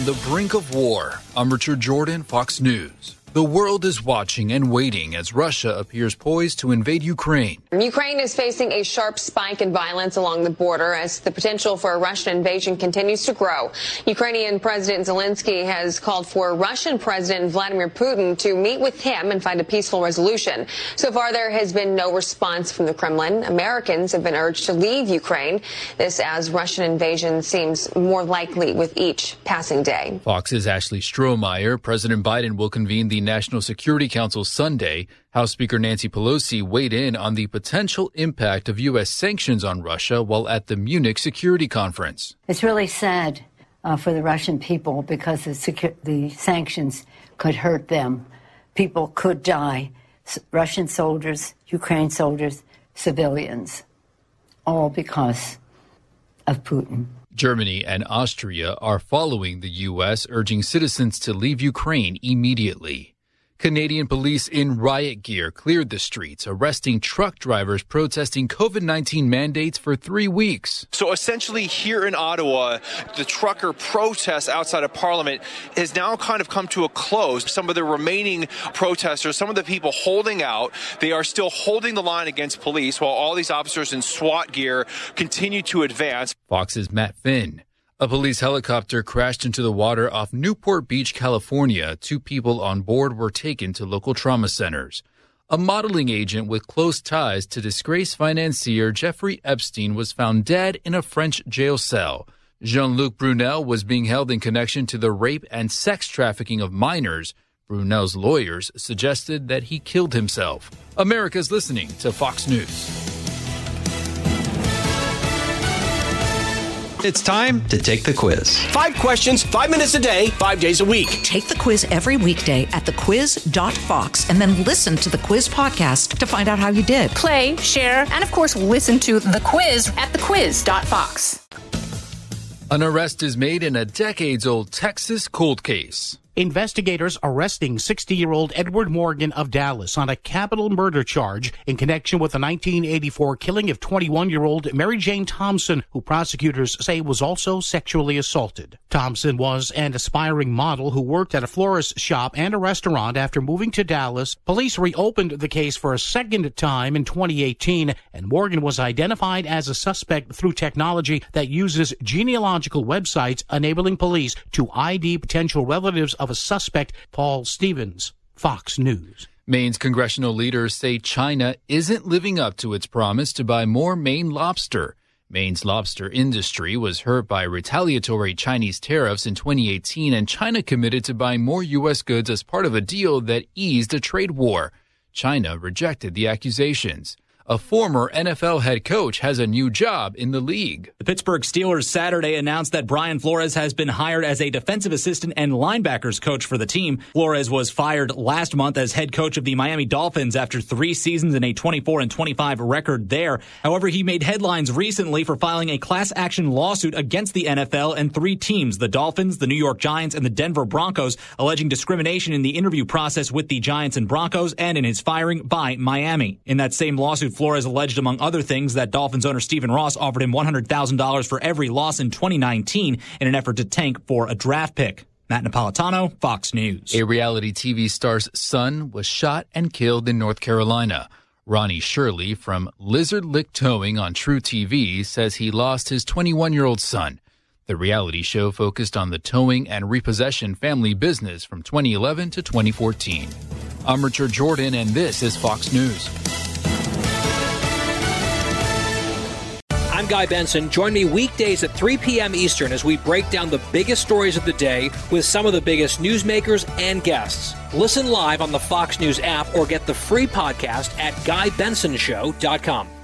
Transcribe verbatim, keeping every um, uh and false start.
the brink of war. I'm Richard Jordan, Fox News. The world is watching and waiting as Russia appears poised to invade Ukraine. Ukraine is facing a sharp spike in violence along the border as the potential for a Russian invasion continues to grow. Ukrainian President Zelensky has called for Russian President Vladimir Putin to meet with him and find a peaceful resolution. So far, there has been no response from the Kremlin. Americans have been urged to leave Ukraine. This as Russian invasion seems more likely with each passing day. Fox's Ashley Strohmeyer. President Biden will convene the National Security Council Sunday. House Speaker Nancy Pelosi weighed in on the potential impact of U S sanctions on Russia while at the Munich Security Conference. It's really sad uh, for the Russian people because the, secu- the sanctions could hurt them. People could die. S- Russian soldiers, Ukraine soldiers, civilians, all because of Putin. Germany and Austria are following the U S, urging citizens to leave Ukraine immediately. Canadian police in riot gear cleared the streets, arresting truck drivers protesting COVID nineteen mandates for three weeks. So essentially here in Ottawa, the trucker protest outside of Parliament has now kind of come to a close. Some of the remaining protesters, some of the people holding out, they are still holding the line against police while all these officers in SWAT gear continue to advance. Fox's Matt Finn. A police helicopter crashed into the water off Newport Beach, California. Two people on board were taken to local trauma centers. A modeling agent with close ties to disgraced financier Jeffrey Epstein was found dead in a French jail cell. Jean-Luc Brunel was being held in connection to the rape and sex trafficking of minors. Brunel's lawyers suggested that he killed himself. America's listening to Fox News. It's time to take the quiz. Five questions, five minutes a day, five days a week. Take the quiz every weekday at the quiz dot fox and then listen to the quiz podcast to find out how you did. Play, share, and of course, listen to the quiz at the quiz dot fox. An arrest is made in a decades-old Texas cold case. Investigators arresting sixty-year-old Edward Morgan of Dallas on a capital murder charge in connection with the nineteen eighty-four killing of twenty-one-year-old Mary Jane Thompson, who prosecutors say was also sexually assaulted. Thompson was an aspiring model who worked at a florist shop and a restaurant after moving to Dallas. Police reopened the case for a second time in twenty eighteen, and Morgan was identified as a suspect through technology that uses genealogical websites enabling police to I D potential relatives of a suspect. Paul Stevens, Fox News. Maine's congressional leaders say China isn't living up to its promise to buy more Maine lobster. Maine's lobster industry was hurt by retaliatory Chinese tariffs in twenty eighteen, and China committed to buying more U S goods as part of a deal that eased a trade war. China rejected the accusations. A former N F L head coach has a new job in the league. The Pittsburgh Steelers Saturday announced that Brian Flores has been hired as a defensive assistant and linebackers coach for the team. Flores was fired last month as head coach of the Miami Dolphins after three seasons and a twenty-four and twenty-five record there. However, he made headlines recently for filing a class action lawsuit against the N F L and three teams, the Dolphins, the New York Giants, and the Denver Broncos, alleging discrimination in the interview process with the Giants and Broncos and in his firing by Miami. In that same lawsuit, Flores alleged, among other things, that Dolphins owner Stephen Ross offered him one hundred thousand dollars for every loss in twenty nineteen in an effort to tank for a draft pick. Matt Napolitano, Fox News. A reality T V star's son was shot and killed in North Carolina. Ronnie Shirley from Lizard Lick Towing on True T V says he lost his twenty-one-year-old son. The reality show focused on the towing and repossession family business from twenty eleven to twenty fourteen. I'm Richard Jordan, and this is Fox News. I'm Guy Benson. Join me weekdays at three p.m. Eastern as we break down the biggest stories of the day with some of the biggest newsmakers and guests. Listen live on the Fox News app or get the free podcast at guy benson show dot com.